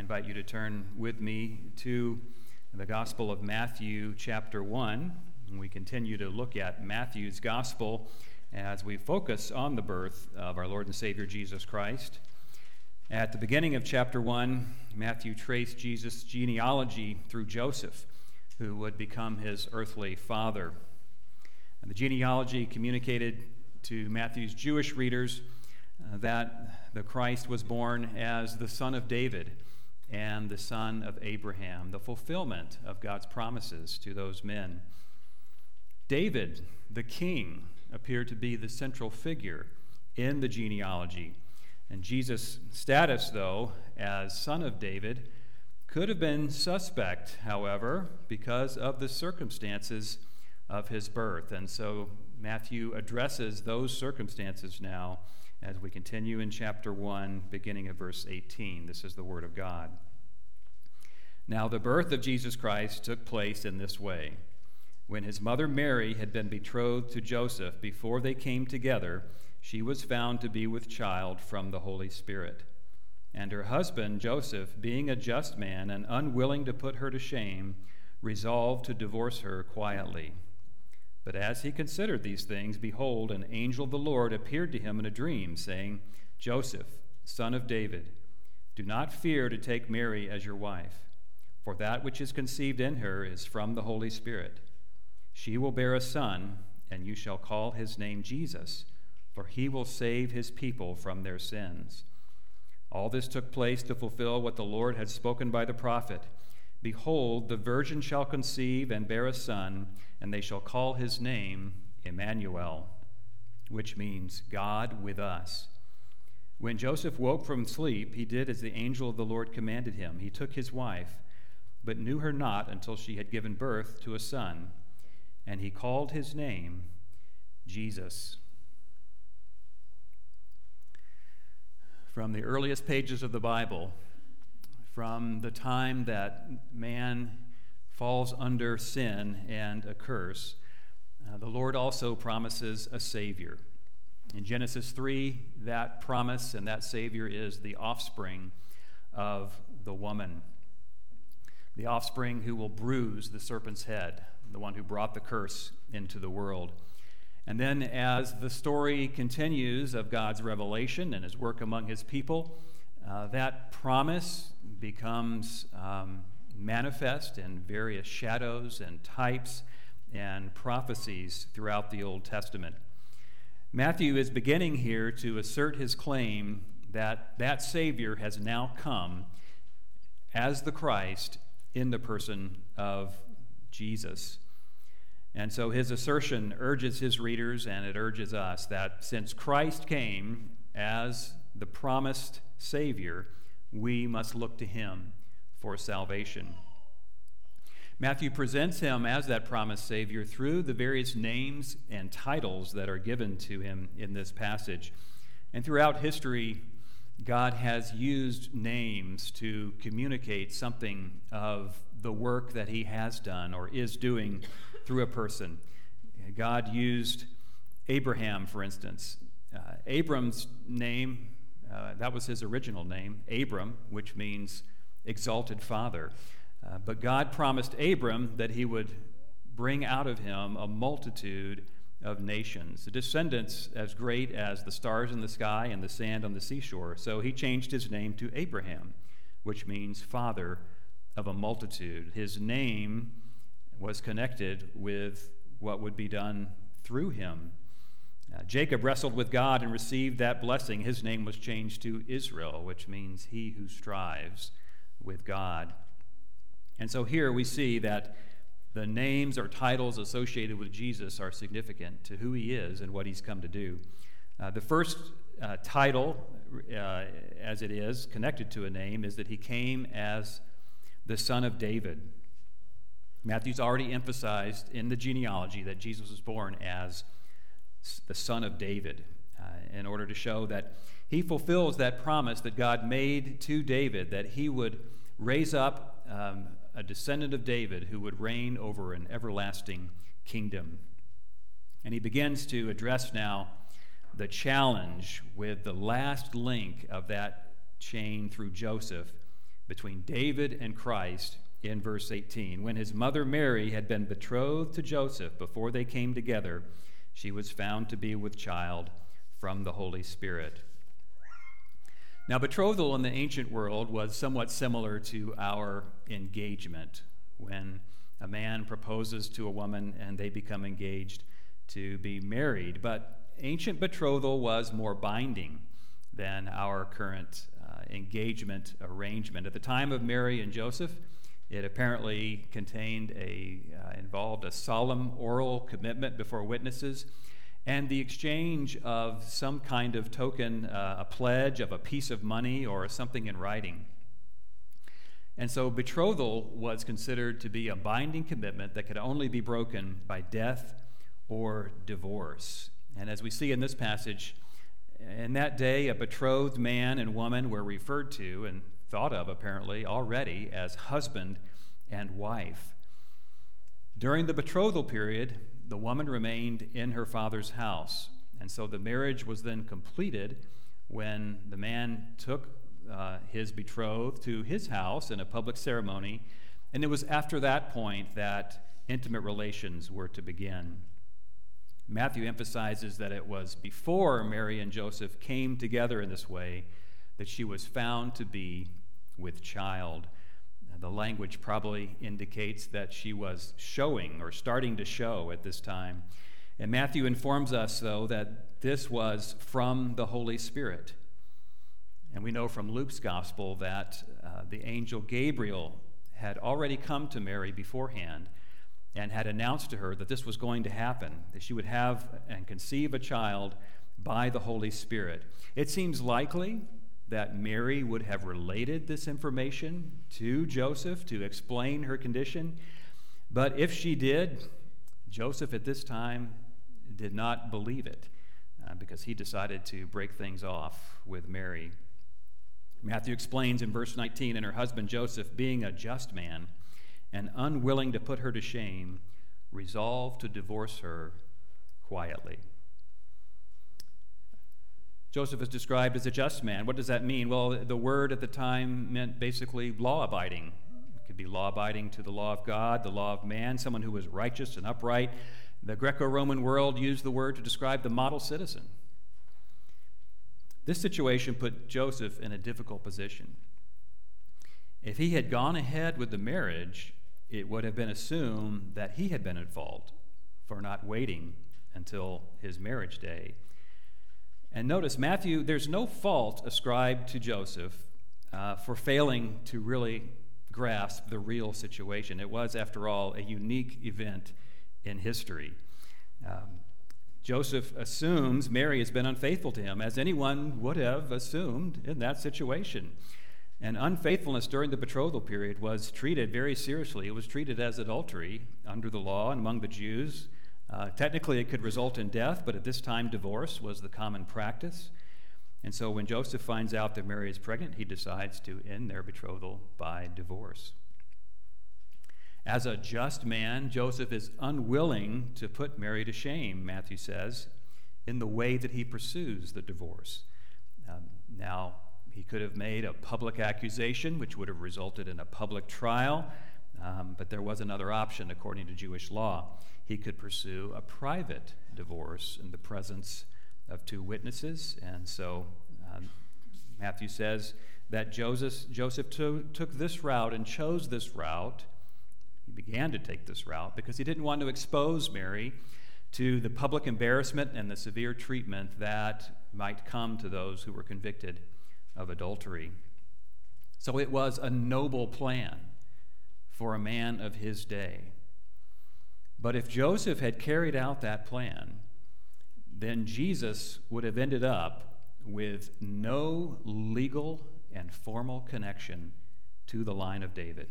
invite you to turn with me to the Gospel of Matthew, chapter 1. And we continue to look at Matthew's Gospel as we focus on the birth of our Lord and Savior Jesus Christ. At the beginning of chapter 1, Matthew traced Jesus' genealogy through Joseph, who would become his earthly father. And the genealogy communicated to Matthew's Jewish readers that the Christ was born as the son of David and the son of Abraham, the fulfillment of God's promises to those men. David, the king, appeared to be the central figure in the genealogy. And Jesus' status, though, as son of David, could have been suspect, however, because of the circumstances of his birth. And so Matthew addresses those circumstances now as we continue in chapter 1, beginning at verse 18. This is the word of God. Now the birth of Jesus Christ took place in this way. When his mother Mary had been betrothed to Joseph, before they came together, she was found to be with child from the Holy Spirit. And her husband, Joseph, being a just man and unwilling to put her to shame, resolved to divorce her quietly. But as he considered these things, behold, an angel of the Lord appeared to him in a dream, saying, Joseph, son of David, do not fear to take Mary as your wife, for that which is conceived in her is from the Holy Spirit. She will bear a son, and you shall call his name Jesus, for he will save his people from their sins. All this took place to fulfill what the Lord had spoken by the prophet. Behold, the virgin shall conceive and bear a son, and they shall call his name Emmanuel, which means God with us. When Joseph woke from sleep, he did as the angel of the Lord commanded him. He took his wife, but knew her not until she had given birth to a son, and he called his name Jesus. From the earliest pages of the Bible, from the time that man falls under sin and a curse, the Lord also promises a Savior. In Genesis 3, that promise and that Savior is the offspring of the woman, the offspring who will bruise the serpent's head, the one who brought the curse into the world. And then as the story continues of God's revelation and his work among his people, that promise becomes manifest in various shadows and types and prophecies throughout the Old Testament. Matthew is beginning here to assert his claim that that Savior has now come as the Christ in the person of Jesus. And so his assertion urges his readers, and it urges us, that since Christ came as the promised Savior, we must look to him for salvation. Matthew presents him as that promised Savior through the various names and titles that are given to him in this passage. And throughout history, God has used names to communicate something of the work that he has done or is doing through a person. God used Abraham, for instance. Abram's name, that was his original name, Abram, which means exalted father. But God promised Abram that he would bring out of him a multitude of nations, descendants as great as the stars in the sky and the sand on the seashore. So he changed his name to Abraham, which means father of a multitude. His name was connected with what would be done through him. Jacob wrestled with God and received that blessing. His name was changed to Israel, which means he who strives with God. And so here we see that the names or titles associated with Jesus are significant to who he is and what he's come to do. The first title, as it is, connected to a name, is that he came as the son of David. Matthew's already emphasized in the genealogy that Jesus was born as the son of David in order to show that he fulfills that promise that God made to David, that he would raise up a descendant of David who would reign over an everlasting kingdom. And he begins to address now the challenge with the last link of that chain through Joseph between David and Christ in verse 18. When his mother Mary had been betrothed to Joseph before they came together, she was found to be with child from the Holy Spirit. Now, betrothal in the ancient world was somewhat similar to our engagement, when a man proposes to a woman and they become engaged to be married. But ancient betrothal was more binding than our current engagement arrangement. At the time of Mary and Joseph, it apparently involved a solemn oral commitment before witnesses and the exchange of some kind of token, a pledge of a piece of money or something in writing. And so betrothal was considered to be a binding commitment that could only be broken by death or divorce. And as we see in this passage, in that day, a betrothed man and woman were referred to and thought of, apparently, already as husband and wife. During the betrothal period, the woman remained in her father's house. And so the marriage was then completed when the man took his betrothed to his house in a public ceremony, and it was after that point that intimate relations were to begin. Matthew emphasizes that it was before Mary and Joseph came together in this way that she was found to be with child. The language probably indicates that she was showing or starting to show at this time. And Matthew informs us, though, that this was from the Holy Spirit. And we know from Luke's gospel that the angel Gabriel had already come to Mary beforehand and had announced to her that this was going to happen, that she would have and conceive a child by the Holy Spirit. It seems likely that Mary would have related this information to Joseph to explain her condition. But if she did, Joseph at this time did not believe it because he decided to break things off with Mary. Matthew explains in verse 19, and her husband Joseph, being a just man and unwilling to put her to shame, resolved to divorce her quietly. Joseph is described as a just man. What does that mean? Well, the word at the time meant basically law-abiding. It could be law-abiding to the law of God, the law of man, someone who was righteous and upright. The Greco-Roman world used the word to describe the model citizen. This situation put Joseph in a difficult position. If he had gone ahead with the marriage, it would have been assumed that he had been at fault for not waiting until his marriage day. And notice, Matthew, there's no fault ascribed to Joseph for failing to really grasp the real situation. It was, after all, a unique event in history. Joseph assumes Mary has been unfaithful to him, as anyone would have assumed in that situation. And unfaithfulness during the betrothal period was treated very seriously. It was treated as adultery under the law and among the Jews. Technically, it could result in death, but at this time, divorce was the common practice. And so when Joseph finds out that Mary is pregnant, he decides to end their betrothal by divorce. As a just man, Joseph is unwilling to put Mary to shame, Matthew says, in the way that he pursues the divorce. Now, he could have made a public accusation, which would have resulted in a public trial, but there was another option according to Jewish law. He could pursue a private divorce in the presence of two witnesses, and so Matthew says that Joseph took this route and chose this route. He began to take this route because he didn't want to expose Mary to the public embarrassment and the severe treatment that might come to those who were convicted of adultery. So it was a noble plan for a man of his day. But if Joseph had carried out that plan, then Jesus would have ended up with no legal and formal connection to the line of David.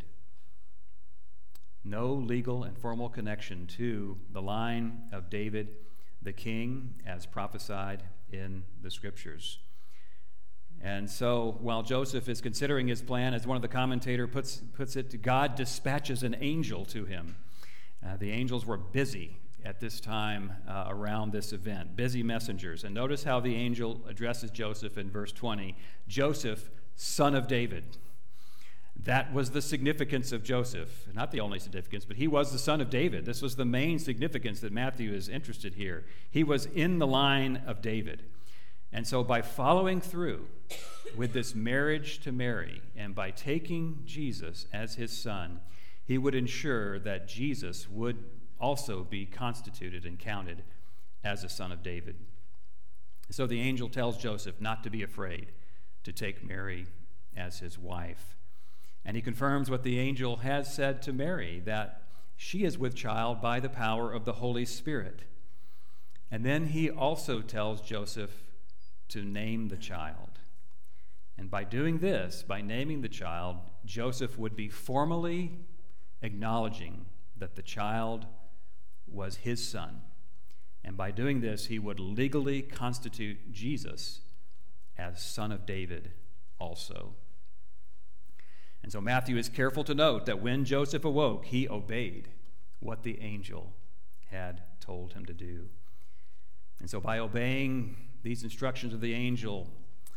No legal and formal connection to the line of David, the king, as prophesied in the Scriptures. And so while Joseph is considering his plan, as one of the commentators puts it, God dispatches an angel to him. The angels were busy at this time around this event, busy messengers. And notice how the angel addresses Joseph in verse 20, Joseph, son of David. That was the significance of Joseph. Not the only significance, but he was the son of David. This was the main significance that Matthew is interested here. He was in the line of David. And so by following through with this marriage to Mary and by taking Jesus as his son, he would ensure that Jesus would also be constituted and counted as a son of David. So the angel tells Joseph not to be afraid to take Mary as his wife. And he confirms what the angel has said to Mary, that she is with child by the power of the Holy Spirit. And then he also tells Joseph to name the child. And by doing this, by naming the child, Joseph would be formally acknowledging that the child was his son. And by doing this, he would legally constitute Jesus as son of David also. And so Matthew is careful to note that when Joseph awoke, he obeyed what the angel had told him to do. And so by obeying these instructions of the angel,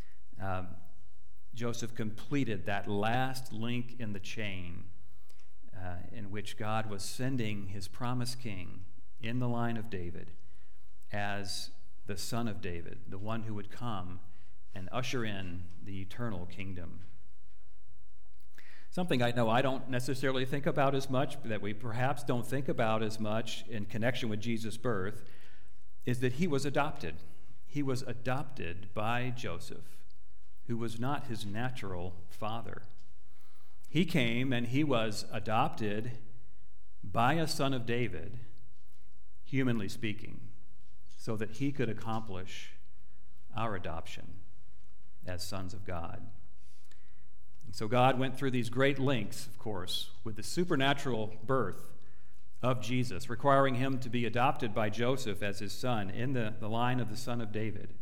Joseph completed that last link in the chain in which God was sending his promised king in the line of David as the son of David, the one who would come and usher in the eternal kingdom. Something I know I don't necessarily think about as much, that we perhaps don't think about as much in connection with Jesus' birth, is that he was adopted. He was adopted by Joseph, who was not his natural father. He came and he was adopted by a son of David, humanly speaking, so that he could accomplish our adoption as sons of God. And so God went through these great lengths, of course, with the supernatural birth of Jesus, requiring him to be adopted by Joseph as his son in the line of the son of David.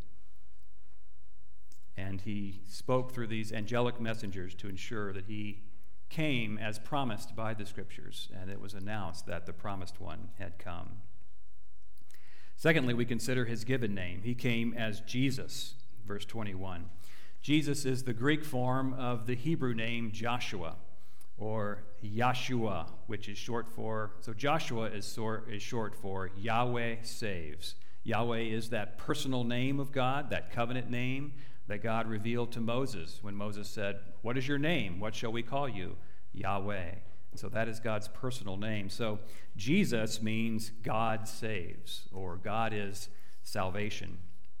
And he spoke through these angelic messengers to ensure that he came as promised by the Scriptures, and it was announced that the promised one had come. Secondly, we consider his given name. He came as Jesus, verse 21. Jesus is the Greek form of the Hebrew name Joshua, or Yahshua, which is short for, so Joshua is short for Yahweh saves. Yahweh is that personal name of God, that covenant name that God revealed to Moses when Moses said, "What is your name? What shall we call you?" Yahweh. And so that is God's personal name. So Jesus means God saves, or God is salvation.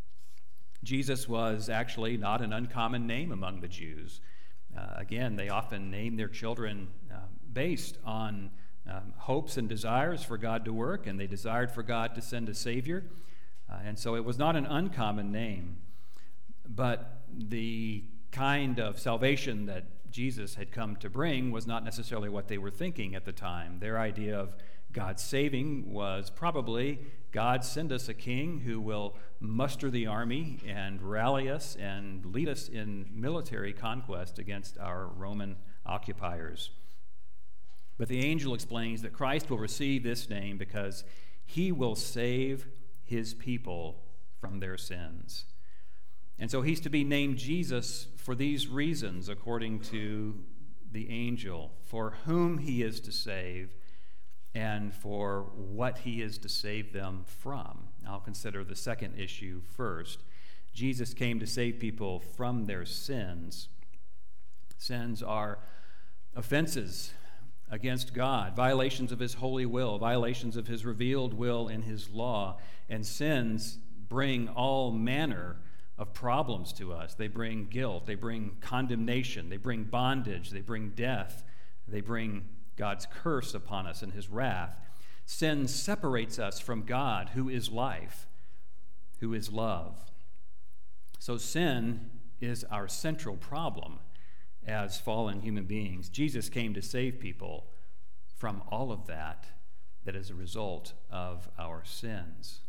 Jesus was actually not an uncommon name among the Jews. Again, they often name their children based on hopes and desires for God to work, and they desired for God to send a Savior. And so it was not an uncommon name. But the kind of salvation that Jesus had come to bring was not necessarily what they were thinking at the time. Their idea of God saving was probably, God, send us a king who will muster the army and rally us and lead us in military conquest against our Roman occupiers. But the angel explains that Christ will receive this name because he will save his people from their sins. And so he's to be named Jesus for these reasons, according to the angel, for whom he is to save and for what he is to save them from. I'll consider the second issue first. Jesus came to save people from their sins. Sins are offenses against God, violations of his holy will, violations of his revealed will in his law, and sins bring all manner of problems to us. They bring guilt, they bring condemnation, they bring bondage, they bring death, they bring God's curse upon us and his wrath. Sin separates us from God, who is life, who is love. So sin is our central problem as fallen human beings. Jesus came to save people from all of that is a result of our sins.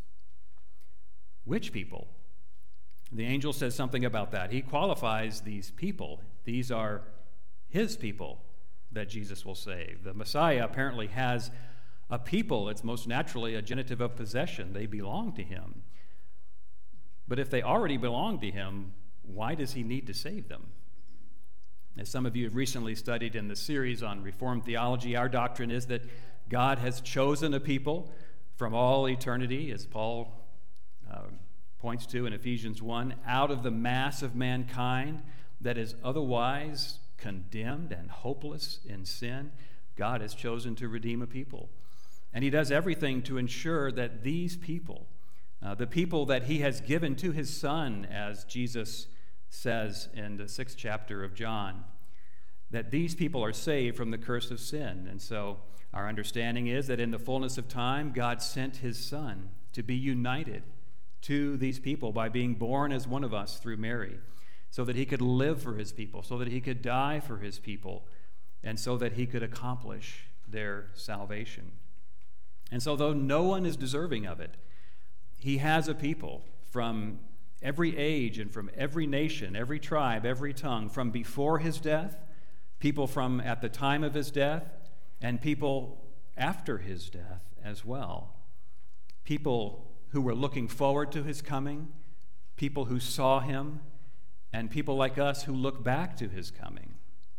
Which people? The angel says something about that. He qualifies these people. These are his people that Jesus will save. The Messiah apparently has a people. It's most naturally a genitive of possession. They belong to him. But if they already belong to him, why does he need to save them? As some of you have recently studied in the series on Reformed theology, our doctrine is that God has chosen a people from all eternity, as Paul points to in Ephesians 1, out of the mass of mankind that is otherwise condemned and hopeless in sin. God has chosen to redeem a people. And he does everything to ensure that these people, the people that he has given to his Son, as Jesus says in the 6th chapter of John, that these people are saved from the curse of sin. And so our understanding is that in the fullness of time, God sent his Son to be united to these people by being born as one of us through Mary, so that he could live for his people, so that he could die for his people, and so that he could accomplish their salvation. And so though no one is deserving of it, he has a people from every age and from every nation, every tribe, every tongue, from before his death, people from at the time of his death, and people after his death as well. People who were looking forward to his coming, people who saw him, and people like us who look back to his coming,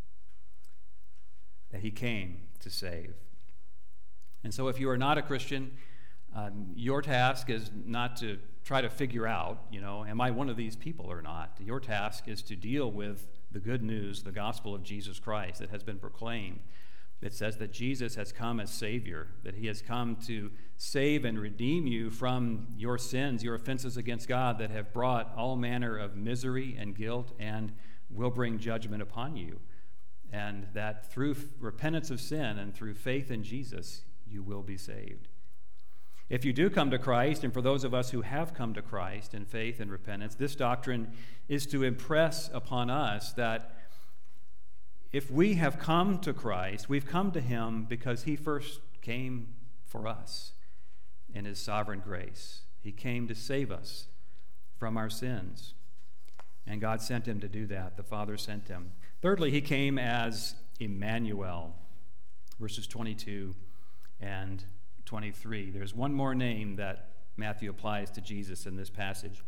that he came to save. And so if you are not a Christian, your task is not to try to figure out, am I one of these people or not? Your task is to deal with the good news, the gospel of Jesus Christ that has been proclaimed. It says that Jesus has come as Savior, that he has come to save and redeem you from your sins, your offenses against God that have brought all manner of misery and guilt and will bring judgment upon you. And that through repentance of sin and through faith in Jesus, you will be saved. If you do come to Christ, and for those of us who have come to Christ in faith and repentance, this doctrine is to impress upon us that if we have come to Christ, we've come to him because he first came for us in his sovereign grace. He came to save us from our sins. And God sent him to do that. The Father sent him. Thirdly, he came as Emmanuel, verses 22 and 23. There's one more name that Matthew applies to Jesus in this passage.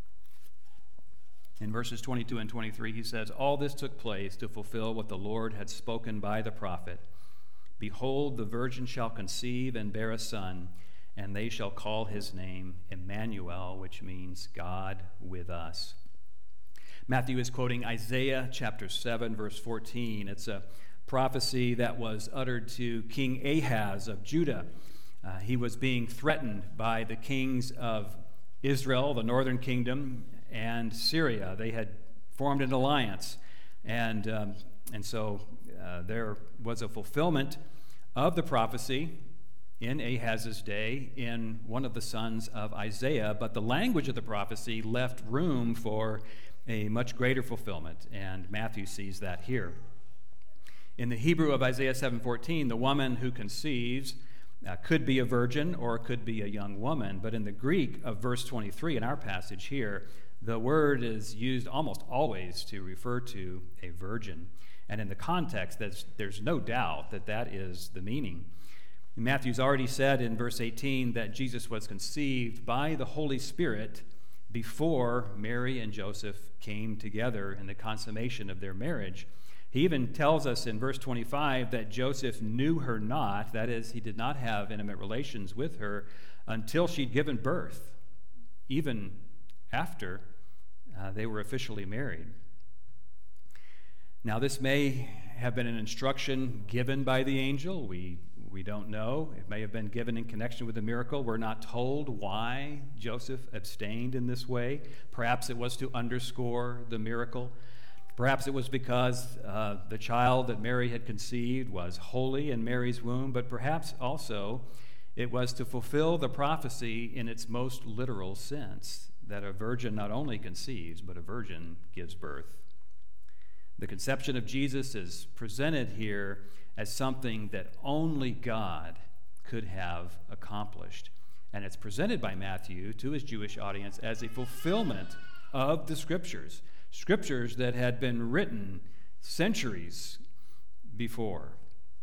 In verses 22 and 23, he says, "All this took place to fulfill what the Lord had spoken by the prophet. Behold, the virgin shall conceive and bear a son, and they shall call his name Emmanuel," which means God with us. Matthew is quoting Isaiah chapter 7, verse 14. It's a prophecy that was uttered to King Ahaz of Judah. He was being threatened by the kings of Israel, the northern kingdom, and Syria. They had formed an alliance, and so there was a fulfillment of the prophecy in Ahaz's day in one of the sons of Isaiah, but the language of the prophecy left room for a much greater fulfillment, and Matthew sees that here. In the Hebrew of Isaiah 7:14, the woman who conceives could be a virgin or could be a young woman, but in the Greek of verse 23 in our passage here, the word is used almost always to refer to a virgin. And in the context, there's no doubt that that is the meaning. Matthew's already said in verse 18 that Jesus was conceived by the Holy Spirit before Mary and Joseph came together in the consummation of their marriage. He even tells us in verse 25 that Joseph knew her not, that is, he did not have intimate relations with her until she'd given birth, even after they were officially married. Now, this may have been an instruction given by the angel. We don't know. It may have been given in connection with the miracle. We're not told why Joseph abstained in this way. Perhaps it was to underscore the miracle. Perhaps it was because the child that Mary had conceived was holy in Mary's womb, but perhaps also it was to fulfill the prophecy in its most literal sense, that a virgin not only conceives, but a virgin gives birth. The conception of Jesus is presented here as something that only God could have accomplished. And it's presented by Matthew to his Jewish audience as a fulfillment of the Scriptures, Scriptures that had been written centuries before.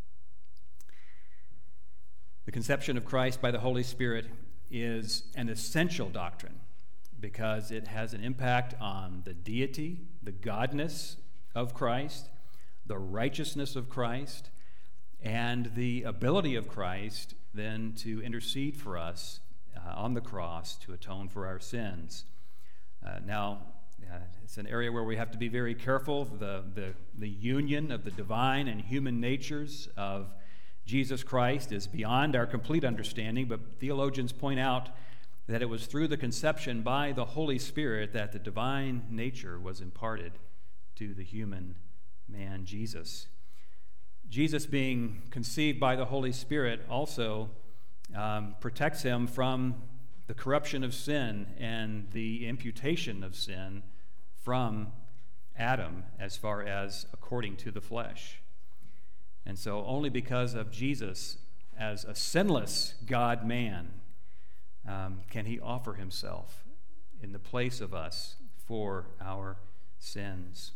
The conception of Christ by the Holy Spirit is an essential doctrine because it has an impact on the deity, the godness of Christ, the righteousness of Christ, and the ability of Christ then to intercede for us on the cross to atone for our sins. Now, it's an area where we have to be very careful. The union of the divine and human natures of Jesus Christ is beyond our complete understanding, but theologians point out that it was through the conception by the Holy Spirit that the divine nature was imparted to the human man, Jesus. Jesus, being conceived by the Holy Spirit, also protects him from the corruption of sin and the imputation of sin from Adam as far as according to the flesh. And so only because of Jesus as a sinless God-man can he offer himself in the place of us for our sins.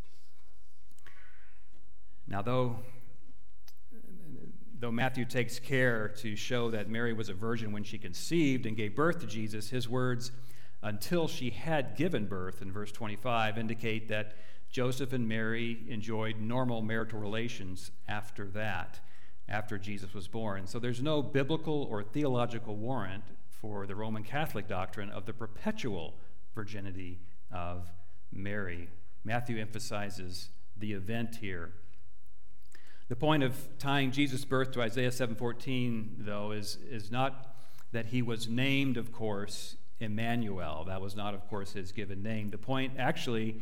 Now, though Matthew takes care to show that Mary was a virgin when she conceived and gave birth to Jesus, his words, until she had given birth, in verse 25, indicate that Joseph and Mary enjoyed normal marital relations after that, after Jesus was born. So there's no biblical or theological warrant for the Roman Catholic doctrine of the perpetual virginity of Mary. Matthew emphasizes the event here. The point of tying Jesus' birth to Isaiah 7:14, though, is not that he was named, of course, Emmanuel. That was not, of course, his given name. The point actually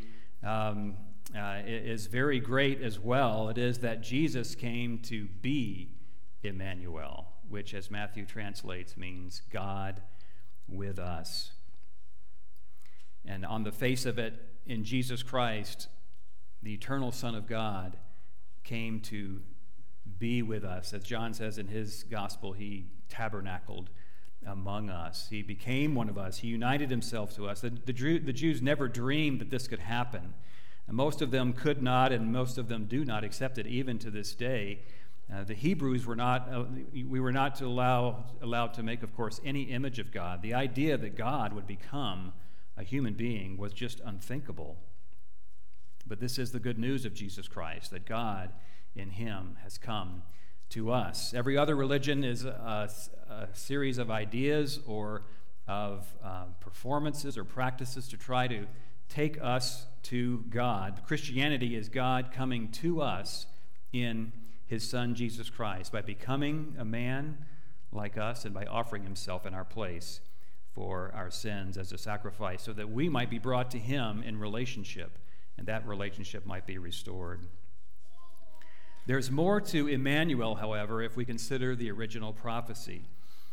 is very great as well. It is that Jesus came to be Emmanuel, which, as Matthew translates, means God with us. And on the face of it, in Jesus Christ, the eternal Son of God came to be with us. As John says in his gospel, he tabernacled among us. He became one of us. He united himself to us. The Jews never dreamed that this could happen. And most of them could not, and most of them do not accept it even to this day. The Hebrews were not, we were not allowed to make, of course, any image of God. The idea that God would become a human being was just unthinkable. But this is the good news of Jesus Christ, that God in him has come to us. Every other religion is a series of ideas or of performances or practices to try to take us to God. Christianity is God coming to us in his Son, Jesus Christ, by becoming a man like us and by offering himself in our place for our sins as a sacrifice so that we might be brought to him in relationship, and that relationship might be restored. There's more to Emmanuel, however, if we consider the original prophecy.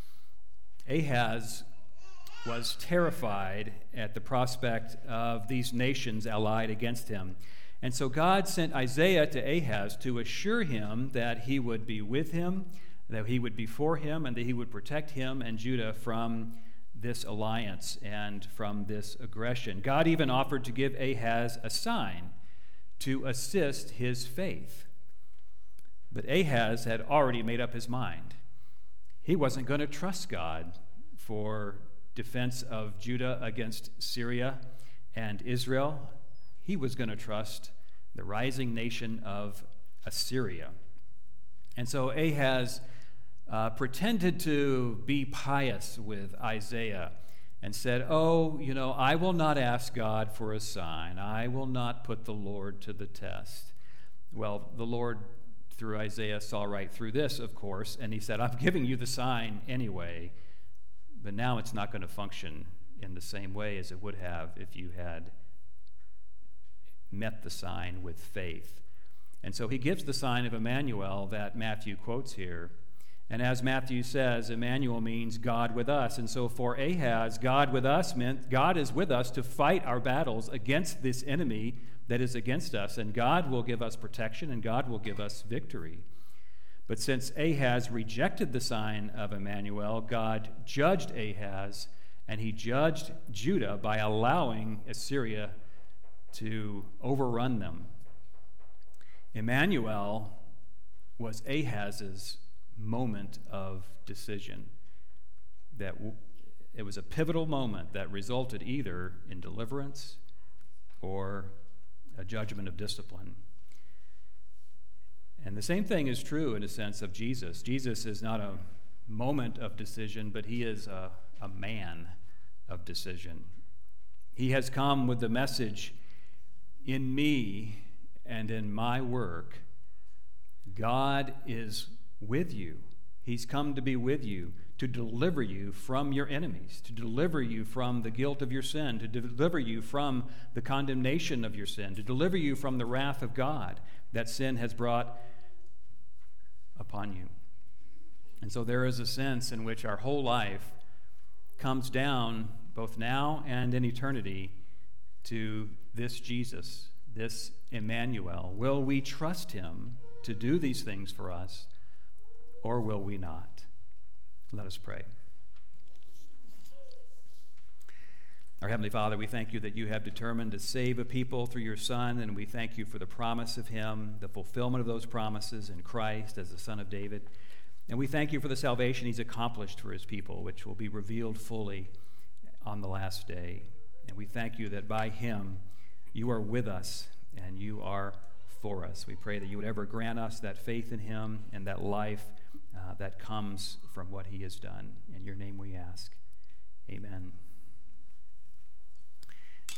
Ahaz was terrified at the prospect of these nations allied against him. And so God sent Isaiah to Ahaz to assure him that he would be with him, that he would be for him, and that he would protect him and Judah from this alliance and from this aggression. God even offered to give Ahaz a sign to assist his faith. But Ahaz had already made up his mind. He wasn't going to trust God for defense of Judah against Syria and Israel. He was going to trust the rising nation of Assyria. And so Ahaz pretended to be pious with Isaiah and said, I will not ask God for a sign. I will not put the Lord to the test. Well, the Lord, through Isaiah, saw right through this, of course, and he said, I'm giving you the sign anyway, but now it's not going to function in the same way as it would have if you had met the sign with faith. And so he gives the sign of Emmanuel that Matthew quotes here. And as Matthew says, Emmanuel means God with us. And so for Ahaz, God with us meant God is with us to fight our battles against this enemy that is against us. And God will give us protection and God will give us victory. But since Ahaz rejected the sign of Emmanuel, God judged Ahaz, and he judged Judah by allowing Assyria to overrun them. Emmanuel was Ahaz's moment of decision. It was a pivotal moment that resulted either in deliverance or a judgment of discipline. the same thing is true in a sense of Jesus. Jesus is not a moment of decision, but he is a man of decision. He has come with the message, in me and in my work, God is with you. He's come to be with you, to deliver you from your enemies, to deliver you from the guilt of your sin, to deliver you from the condemnation of your sin, to deliver you from the wrath of God that sin has brought upon you. And so there is a sense in which our whole life comes down, both now and in eternity, to this Jesus, this Emmanuel. Will we trust him to do these things for us, or will we not? Let us pray. Our Heavenly Father, we thank you that you have determined to save a people through your Son, and we thank you for the promise of him, the fulfillment of those promises in Christ as the Son of David. And we thank you for the salvation he's accomplished for his people, which will be revealed fully on the last day. And we thank you that by him you are with us and you are for us. We pray that you would ever grant us that faith in him and that life that comes from what he has done. In your name we ask. Amen.